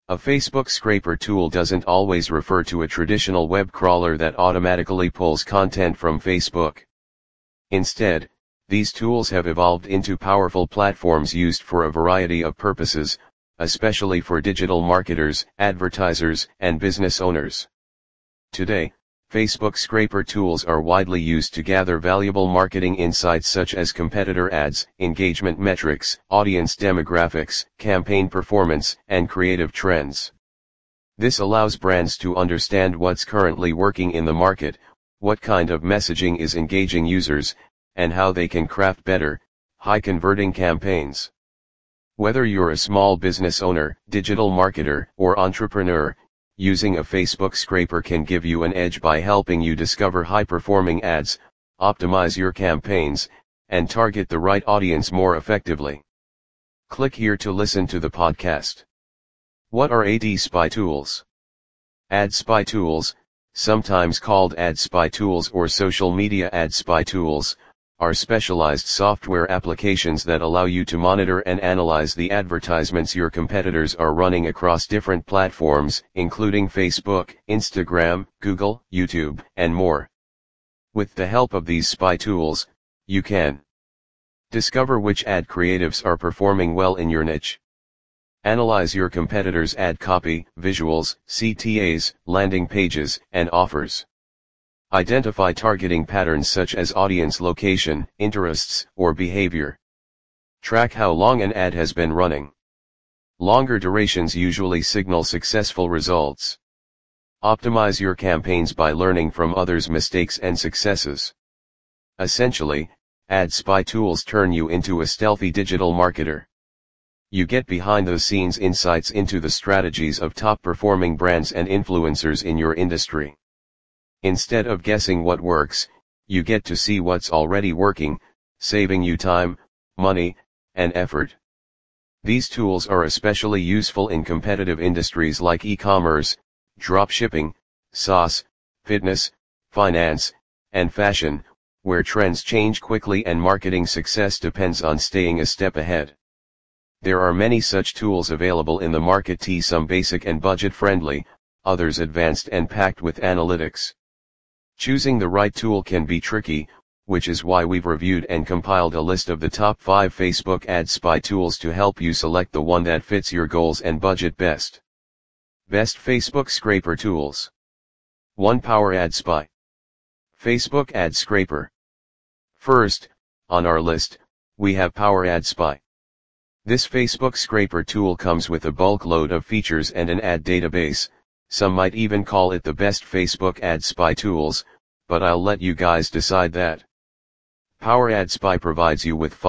A Facebook scraper tool doesn't always refer to a traditional web crawler that automatically pulls content from Facebook. Instead, these tools have evolved into powerful platforms used for a variety of purposes, especially for digital marketers, advertisers, and business owners. Today, Facebook scraper tools are widely used to gather valuable marketing insights such as competitor ads, engagement metrics, audience demographics, campaign performance, and creative trends. This allows brands to understand what's currently working in the market, what kind of messaging is engaging users, and how they can craft better, high-converting campaigns. Whether you're a small business owner, digital marketer, or entrepreneur, using a Facebook scraper can give you an edge by helping you discover high-performing ads, optimize your campaigns, and target the right audience more effectively. Click here to listen to the podcast. What are Ad Spy tools? Ad spy tools, sometimes called ad spy tools or social media ad spy tools, are specialized software applications that allow you to monitor and analyze the advertisements your competitors are running across different platforms, including Facebook, Instagram, Google, YouTube, and more. With the help of these spy tools, you can discover which ad creatives are performing well in your niche. Analyze your competitors' ad copy, visuals, CTAs, landing pages, and offers. Identify targeting patterns such as audience location, interests, or behavior. Track how long an ad has been running. Longer durations usually signal successful results. Optimize your campaigns by learning from others' mistakes and successes. Essentially, ad spy tools turn you into a stealthy digital marketer. You get behind-the-scenes insights into the strategies of top-performing brands and influencers in your industry. Instead of guessing what works, you get to see what's already working, saving you time, money, and effort. These tools are especially useful in competitive industries like e-commerce, dropshipping, SaaS, fitness, finance, and fashion, where trends change quickly and marketing success depends on staying a step ahead. There are many such tools available in the market, some basic and budget-friendly, others advanced and packed with analytics. Choosing the right tool can be tricky, which is why we've reviewed and compiled a list of the top 5 Facebook ad spy tools to help you select the one that fits your goals and budget best. Best Facebook scraper tools. 1. Power Ad Spy. Facebook Ad Scraper. First, on our list, we have Power Ad Spy. This Facebook scraper tool comes with a bulk load of features and an ad database. Some might even call it the best Facebook ad spy tools, but I'll let you guys decide that. Power Ad Spy provides you with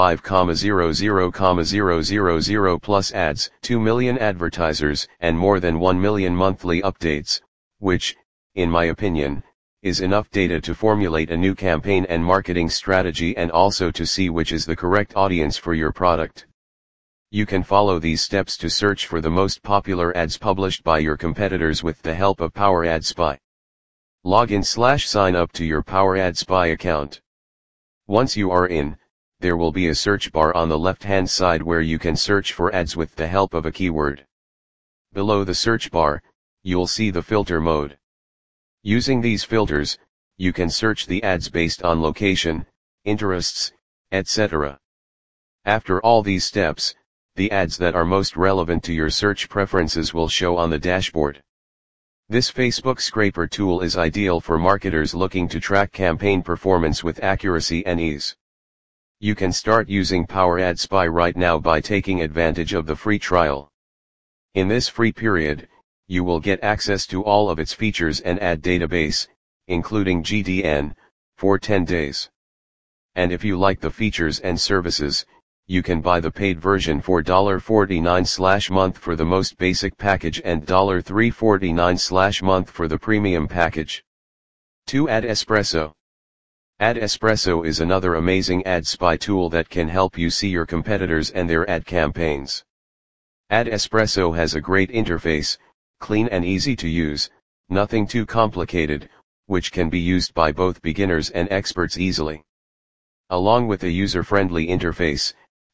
5,00,000 plus ads, 2 million advertisers, and more than 1 million monthly updates, which, in my opinion, is enough data to formulate a new campaign and marketing strategy and also to see which is the correct audience for your product. You can follow these steps to search for the most popular ads published by your competitors with the help of Power Ad Spy. Login/sign up to your Power Ad Spy account. Once you are in, there will be a search bar on the left-hand side where you can search for ads with the help of a keyword. Below the search bar, you'll see the filter mode. Using these filters, you can search the ads based on location, interests, etc. After all these steps, the ads that are most relevant to your search preferences will show on the dashboard. This Facebook scraper tool is ideal for marketers looking to track campaign performance with accuracy and ease. You can start using Power Ad Spy right now by taking advantage of the free trial. In this free period, you will get access to all of its features and ad database, including GDN, for 10 days. And if you like the features and services, you can buy the paid version for $49/month for the most basic package and $349/month for the premium package. 2. Ad Espresso. Ad Espresso is another amazing ad spy tool that can help you see your competitors and their ad campaigns. Ad Espresso has a great interface, clean and easy to use, nothing too complicated, which can be used by both beginners and experts easily. Along with a user-friendly interface,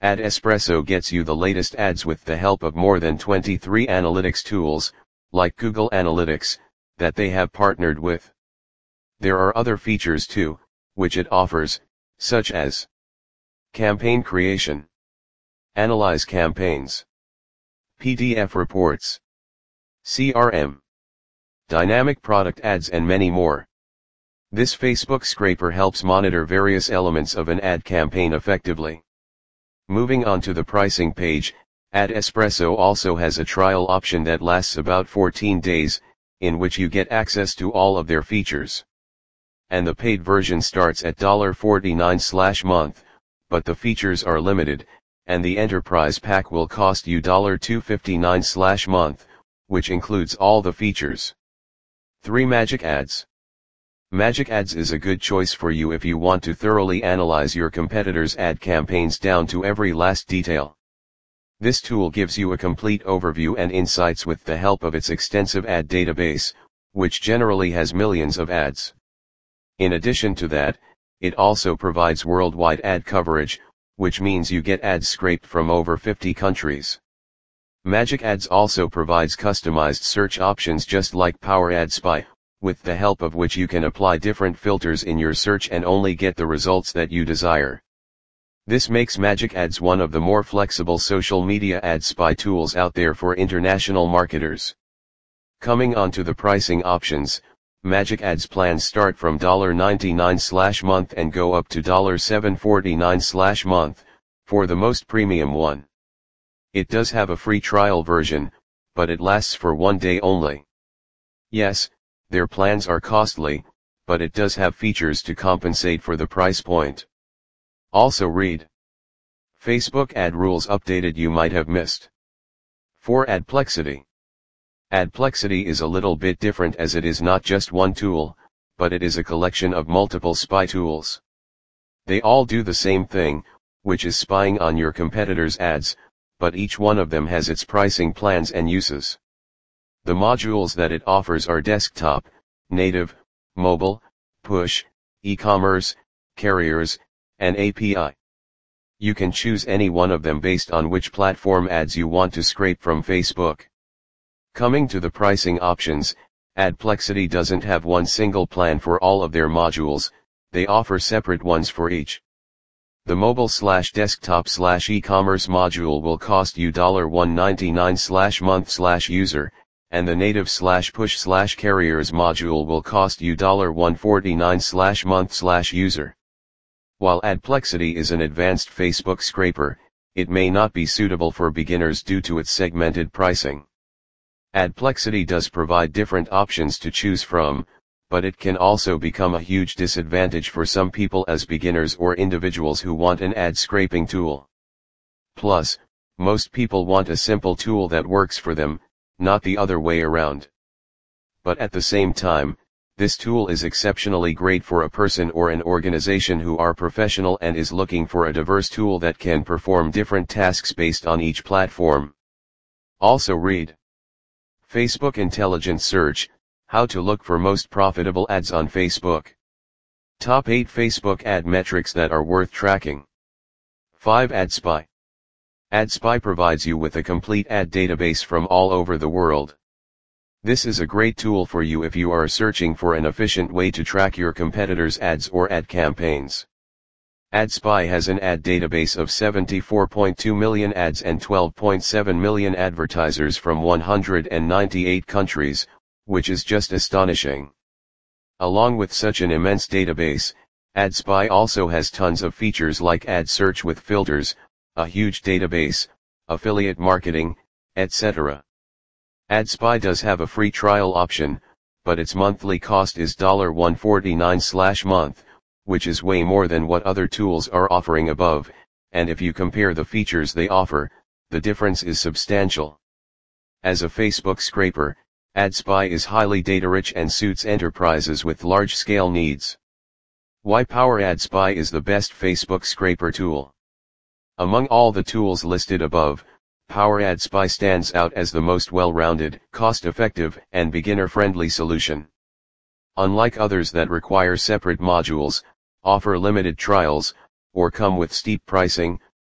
AdEspresso gets you the latest ads with the help of more than 23 analytics tools, like Google Analytics, that they have partnered with. There are other features too, which it offers, such as campaign creation, analyze campaigns, PDF reports, CRM, dynamic product ads and many more. This Facebook scraper helps monitor various elements of an ad campaign effectively. Moving on to the pricing page, AdEspresso also has a trial option that lasts about 14 days, in which you get access to all of their features. And the paid version starts at $49/month, but the features are limited, and the enterprise pack will cost you $259/month, which includes all the features. 3. Magic Ads. Magic Ads is a good choice for you if you want to thoroughly analyze your competitors' ad campaigns down to every last detail. This tool gives you a complete overview and insights with the help of its extensive ad database, which generally has millions of ads. In addition to that, it also provides worldwide ad coverage, which means you get ads scraped from over 50 countries. Magic Ads also provides customized search options just like Power Ad Spy, with the help of which you can apply different filters in your search and only get the results that you desire. This makes Magic Ads one of the more flexible social media ad spy tools out there for international marketers. Coming on to the pricing options, Magic Ads plans start from $99/month and go up to $749/month, for the most premium one. It does have a free trial version, but it lasts for 1 day only. Yes, their plans are costly, but it does have features to compensate for the price point. Also read Facebook ad rules updated you might have missed. 4. Adplexity. Adplexity is a little bit different as it is not just one tool, but it is a collection of multiple spy tools. They all do the same thing, which is spying on your competitors' ads, but each one of them has its pricing plans and uses. The modules that it offers are desktop, native, mobile, push, e-commerce, carriers, and API. You can choose any one of them based on which platform ads you want to scrape from Facebook. Coming to the pricing options, Adplexity doesn't have one single plan for all of their modules, they offer separate ones for each. The mobile/desktop/e-commerce module will cost you $199/month/user, and the native/push/carriers module will cost you $149/month/user. While Adplexity is an advanced Facebook scraper, it may not be suitable for beginners due to its segmented pricing. Adplexity does provide different options to choose from, but it can also become a huge disadvantage for some people as beginners or individuals who want an ad scraping tool. Plus, most people want a simple tool that works for them, not the other way around. But at the same time, this tool is exceptionally great for a person or an organization who are professional and is looking for a diverse tool that can perform different tasks based on each platform. Also read Facebook Intelligent Search, How to Look for Most Profitable Ads on Facebook. Top 8 Facebook ad metrics that are worth tracking. 5. AdSpy. AdSpy provides you with a complete ad database from all over the world. This is a great tool for you if you are searching for an efficient way to track your competitors' ads or ad campaigns. AdSpy has an ad database of 74.2 million ads and 12.7 million advertisers from 198 countries, which is just astonishing. Along with such an immense database, AdSpy also has tons of features like ad search with filters, a huge database, affiliate marketing, etc. AdSpy does have a free trial option, but its monthly cost is $149/month, which is way more than what other tools are offering above, and if you compare the features they offer, the difference is substantial. As a Facebook scraper, AdSpy is highly data-rich and suits enterprises with large-scale needs. Why Power AdSpy is the best Facebook scraper tool. Among all the tools listed above, Power AdSpy stands out as the most well-rounded, cost-effective, and beginner-friendly solution. Unlike others that require separate modules, offer limited trials, or come with steep pricing,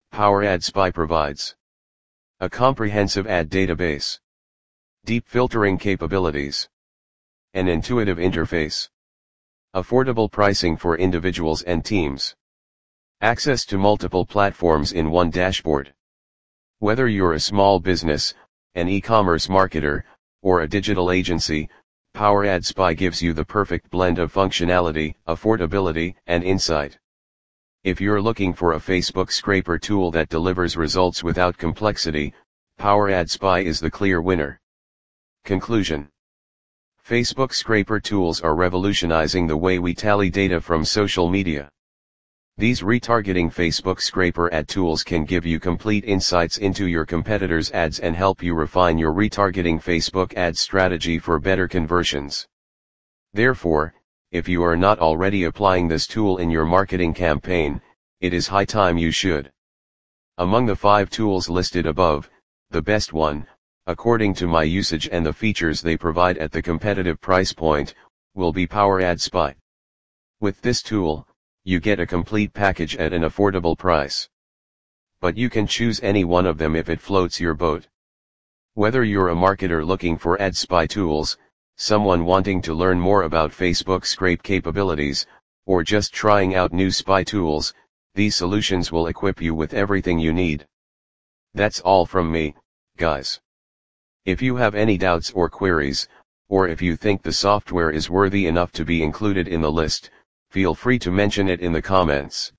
Power Ad Spy provides a comprehensive ad database, deep filtering capabilities, an intuitive interface, affordable pricing for individuals and teams, access to multiple platforms in one dashboard. Whether you're a small business, an e-commerce marketer, or a digital agency, Power Ad Spy gives you the perfect blend of functionality, affordability, and insight. If you're looking for a Facebook scraper tool that delivers results without complexity, Power Ad Spy is the clear winner. Conclusion: Facebook scraper tools are revolutionizing the way we tally data from social media. These retargeting Facebook scraper ad tools can give you complete insights into your competitors' ads and help you refine your retargeting Facebook ad strategy for better conversions. Therefore, if you are not already applying this tool in your marketing campaign, it is high time you should. Among the 5 tools listed above, the best one, according to my usage and the features they provide at the competitive price point, will be Power Ad Spy. With this tool, you get a complete package at an affordable price. But you can choose any one of them if it floats your boat. Whether you're a marketer looking for ad spy tools, someone wanting to learn more about Facebook scrape capabilities, or just trying out new spy tools, these solutions will equip you with everything you need. That's all from me, guys. If you have any doubts or queries, or if you think the software is worthy enough to be included in the list, feel free to mention it in the comments.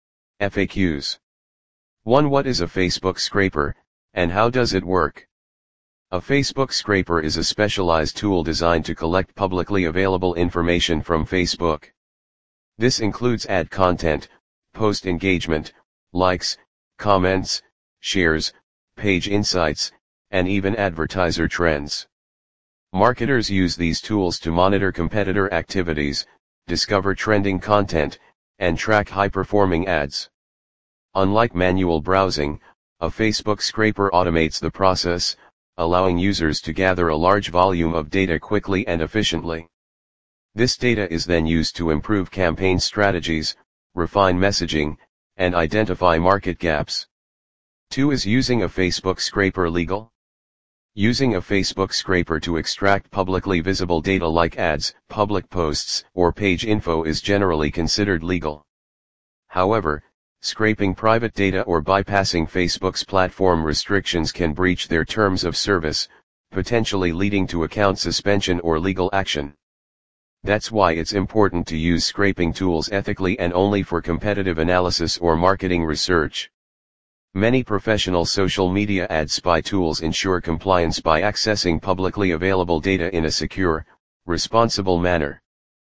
FAQs. 1. What is a Facebook scraper, and how does it work? A Facebook scraper is a specialized tool designed to collect publicly available information from Facebook. This includes ad content, post engagement, likes, comments, shares, page insights, and even advertiser trends. Marketers use these tools to monitor competitor activities, discover trending content, and track high-performing ads. Unlike manual browsing, a Facebook scraper automates the process, allowing users to gather a large volume of data quickly and efficiently. This data is then used to improve campaign strategies, refine messaging, and identify market gaps. 2. Is using a Facebook scraper legal? Using a Facebook scraper to extract publicly visible data like ads, public posts, or page info is generally considered legal. However, scraping private data or bypassing Facebook's platform restrictions can breach their terms of service, potentially leading to account suspension or legal action. That's why it's important to use scraping tools ethically and only for competitive analysis or marketing research. Many professional social media ad spy tools ensure compliance by accessing publicly available data in a secure, responsible manner.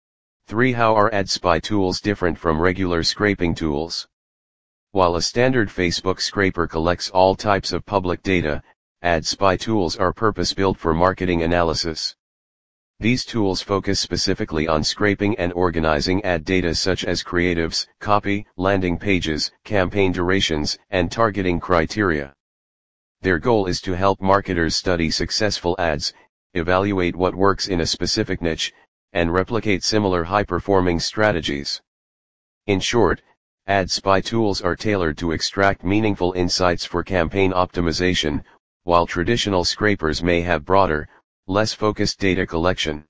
3. How are ad spy tools different from regular scraping tools? While a standard Facebook scraper collects all types of public data, ad spy tools are purpose-built for marketing analysis. These tools focus specifically on scraping and organizing ad data such as creatives, copy, landing pages, campaign durations, and targeting criteria. Their goal is to help marketers study successful ads, evaluate what works in a specific niche, and replicate similar high-performing strategies. In short, ad spy tools are tailored to extract meaningful insights for campaign optimization, while traditional scrapers may have broader, less focused data collection.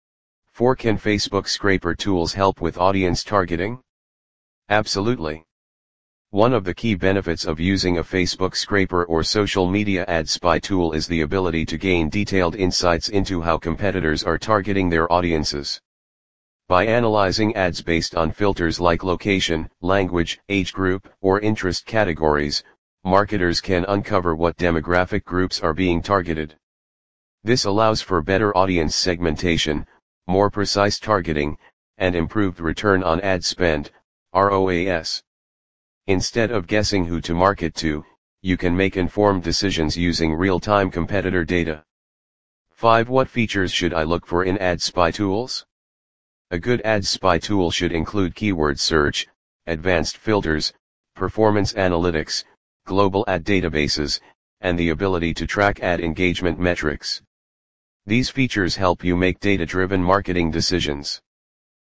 4. Can Facebook scraper tools help with audience targeting? Absolutely. One of the key benefits of using a Facebook scraper or social media ad spy tool is the ability to gain detailed insights into how competitors are targeting their audiences. By analyzing ads based on filters like location, language, age group, or interest categories, marketers can uncover what demographic groups are being targeted. This allows for better audience segmentation, more precise targeting, and improved return on ad spend, ROAS. Instead of guessing who to market to, you can make informed decisions using real-time competitor data. 5. What features should I look for in ad spy tools? A good ad spy tool should include keyword search, advanced filters, performance analytics, global ad databases, and the ability to track ad engagement metrics. These features help you make data-driven marketing decisions.